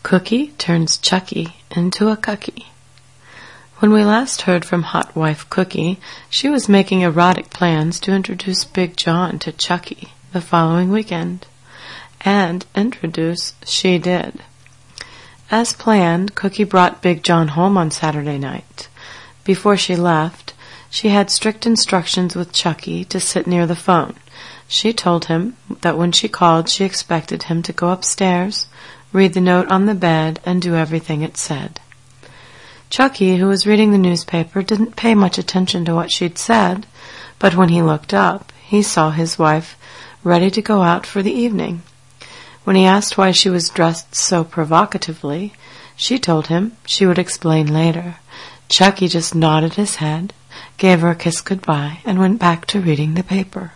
Cookie turns Chucky into a cucky. When we last heard from hot wife Cookie, she was making erotic plans to introduce Big John to Chucky the following weekend. And introduce she did. As planned, Cookie brought Big John home on Saturday night. Before she left, she had strict instructions with Chucky to sit near the phone. She told him that when she called, she expected him to go upstairs, read the note on the bed, and do everything it said. Chucky, who was reading the newspaper, didn't pay much attention to what she'd said, but when he looked up, he saw his wife ready to go out for the evening. When he asked why she was dressed so provocatively, she told him she would explain later. Chucky just nodded his head, gave her a kiss goodbye, and went back to reading the paper.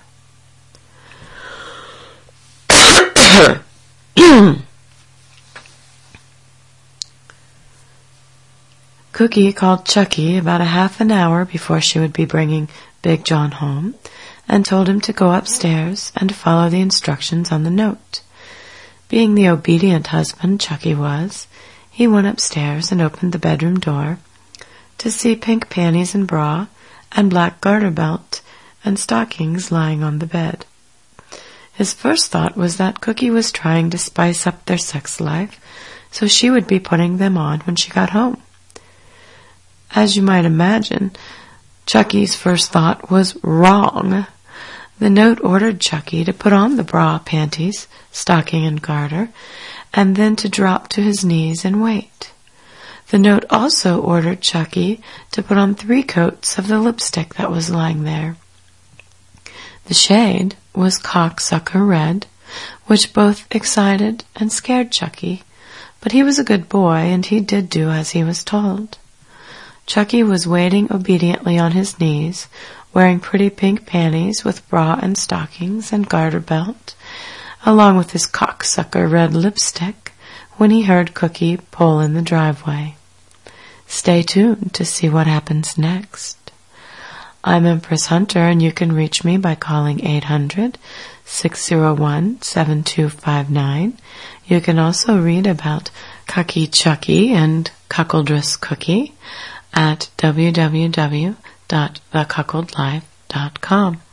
Cookie called Chucky about a half an hour before she would be bringing Big John home and told him to go upstairs and follow the instructions on the note. Being the obedient husband Chucky was, he went upstairs and opened the bedroom door to see pink panties and bra and black garter belt and stockings lying on the bed. His first thought was that Cookie was trying to spice up their sex life so she would be putting them on when she got home. As you might imagine, Chucky's first thought was wrong. The note ordered Chucky to put on the bra, panties, stocking, and garter, and then to drop to his knees and wait. The note also ordered Chucky to put on 3 coats of the lipstick that was lying there. The shade was cocksucker red, which both excited and scared Chucky, but he was a good boy and he did do as he was told. Chucky was waiting obediently on his knees, wearing pretty pink panties with bra and stockings and garter belt, along with his cocksucker red lipstick, when he heard Cookie pull in the driveway. Stay tuned to see what happens next. I'm Empress Hunter, and you can reach me by calling 800-601-7259. You can also read about Cucky Chucky and Cuckoldress Cookie at www.thecuckoldlife.com.